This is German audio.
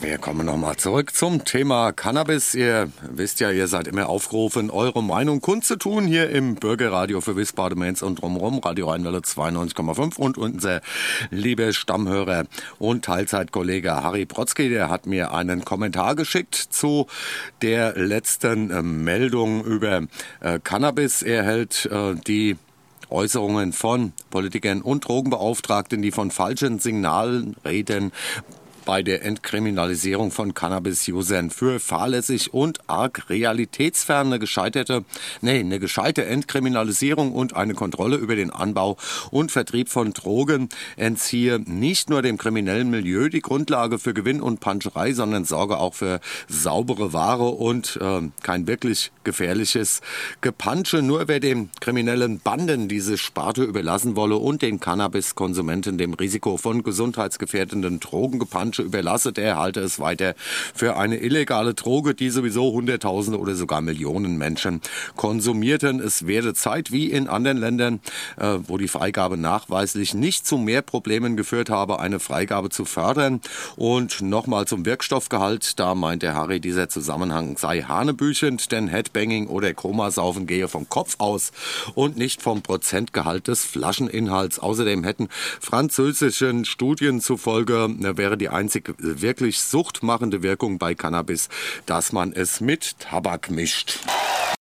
Wir kommen nochmal zurück zum Thema Cannabis. Ihr wisst ja, ihr seid immer aufgerufen, eure Meinung kundzutun hier im Bürgerradio für Wiesbaden, Mainz und drumherum, Radio Rheinwelle 92,5. Und unser lieber Stammhörer und Teilzeitkollege Harry Brotzky, der hat mir einen Kommentar geschickt zu der letzten Meldung über Cannabis. Er hält die Äußerungen von Politikern und Drogenbeauftragten, die von falschen Signalen reden, bei der Entkriminalisierung von Cannabis-Usern für fahrlässig und arg realitätsfern. Eine gescheite Entkriminalisierung und eine Kontrolle über den Anbau und Vertrieb von Drogen entziehe nicht nur dem kriminellen Milieu die Grundlage für Gewinn und Panscherei, sondern sorge auch für saubere Ware und kein wirklich gefährliches Gepansche. Nur wer den kriminellen Banden diese Sparte überlassen wolle und den Cannabiskonsumenten dem Risiko von gesundheitsgefährdenden Drogengepansche überlasse, der halte es weiter für eine illegale Droge, die sowieso Hunderttausende oder sogar Millionen Menschen konsumierten. Es werde Zeit, wie in anderen Ländern, wo die Freigabe nachweislich nicht zu mehr Problemen geführt habe, eine Freigabe zu fördern. Und nochmal zum Wirkstoffgehalt, da meint der Harry, dieser Zusammenhang sei hanebüchend, denn Headbanging oder Komasaufen gehe vom Kopf aus und nicht vom Prozentgehalt des Flascheninhalts. Außerdem hätten französischen Studien zufolge wäre die einzig wirklich suchtmachende Wirkung bei Cannabis, dass man es mit Tabak mischt.